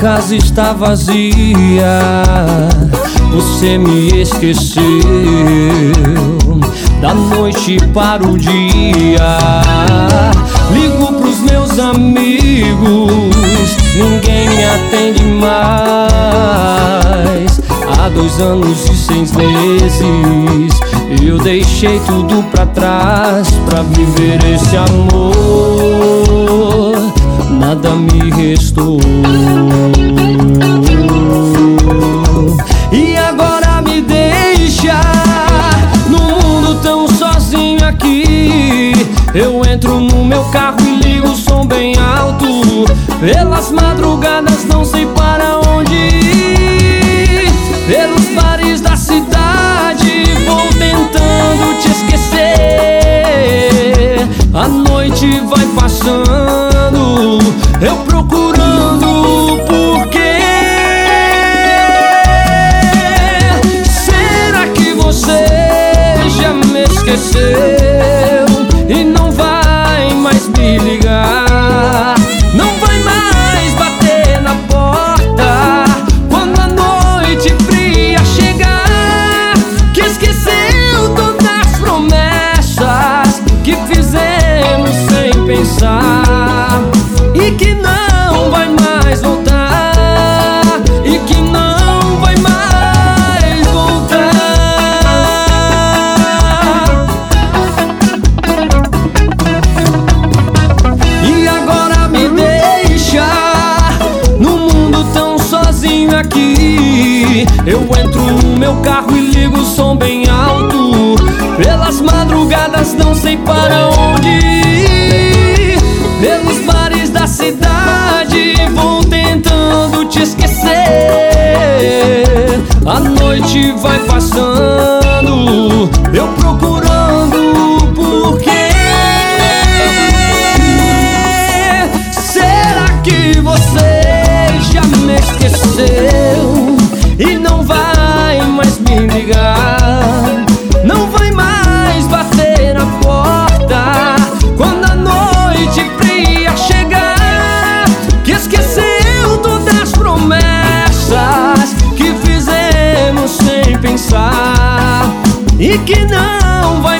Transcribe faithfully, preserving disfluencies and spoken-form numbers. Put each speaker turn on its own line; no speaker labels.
casa está vazia, você me esqueceu. Da noite para o dia, ligo pros meus amigos, ninguém me atende mais. Há dois anos e seis meses eu deixei tudo pra trás pra viver esse amor. Nada me restou. E agora me deixa no mundo tão sozinho aqui. Eu entro no meu carro e ligo o som bem alto. Pelas madrugadas não sei para onde ir. Pelos bares da cidade vou tentando te esquecer. A noite vai passando, eu procurando por quê. Será que você já me esqueceu e não vai mais me ligar? Não vai mais bater na porta quando a noite fria chegar? Que esqueceu todas as promessas que fizemos sem pensar, e que não vai mais voltar, e que não vai mais voltar. E agora me deixa no mundo tão sozinho aqui. Eu entro no meu carro e ligo o som bem alto. Pelas madrugadas não sei para onde ir. Pelos bares da cidade vou tentando te esquecer. A noite vai passando, eu procurando por quê. Será que você já me esqueceu e não vai mais me ligar? Não vai mais bater na porta quando a noite fria chegar? Que esqueceu todas as promessas que fizemos sem pensar, e que não vai